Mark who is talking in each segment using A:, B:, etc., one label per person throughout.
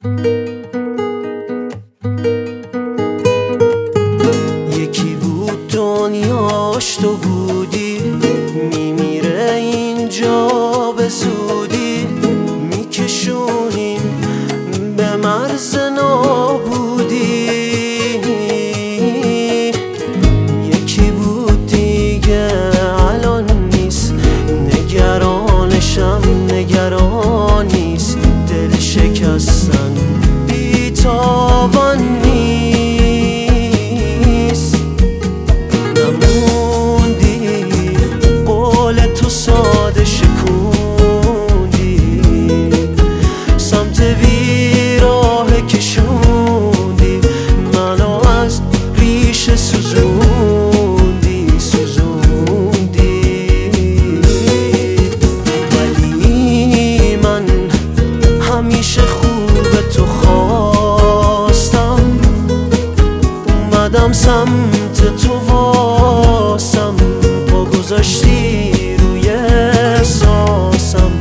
A: یکی بود دنیاش تو بودی، میمیره اینجا به زودی، میکشونیم به مرز نابودی. یکی بود دیگه الان نیست، نگرانشم نگران نیست، دل شکستن بی‌تاوان نیست. نموندی قول تو ساده شکوندی، سمت بیراه کشوندی، منو از ریشه سوزوندی ولی من همیشه خوب تو خواستم، اومدم سمت تو واسم، پا گذاشتی روی احساسم.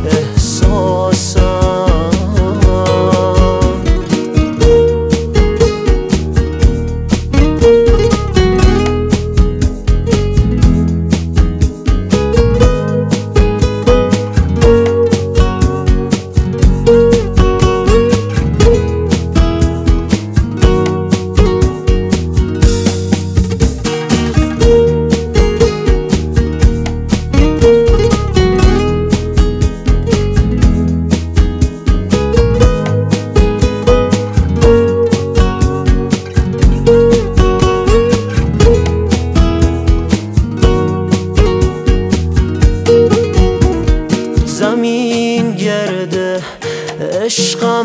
A: زمین گرده عشقم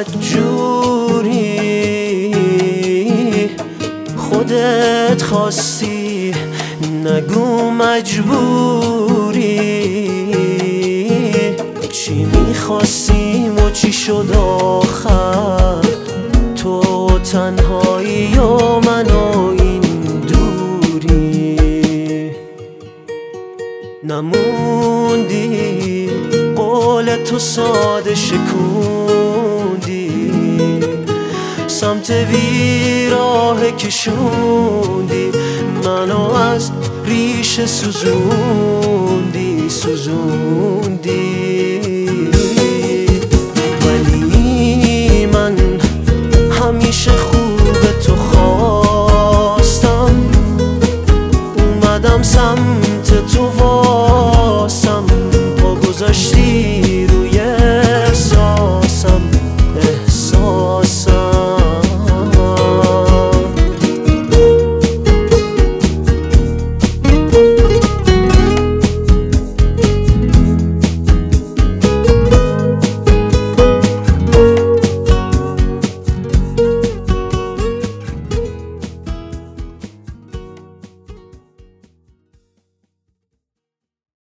A: بدجوری، خودت خواستی نگو مجبوری، چی میخواستیم و چی شد آخر؟ تو تنهایی و من و این دوری. نموندی قول تو ساده شکوندی، سمت بیراه کشوندی، منو از ریشه سوزوندی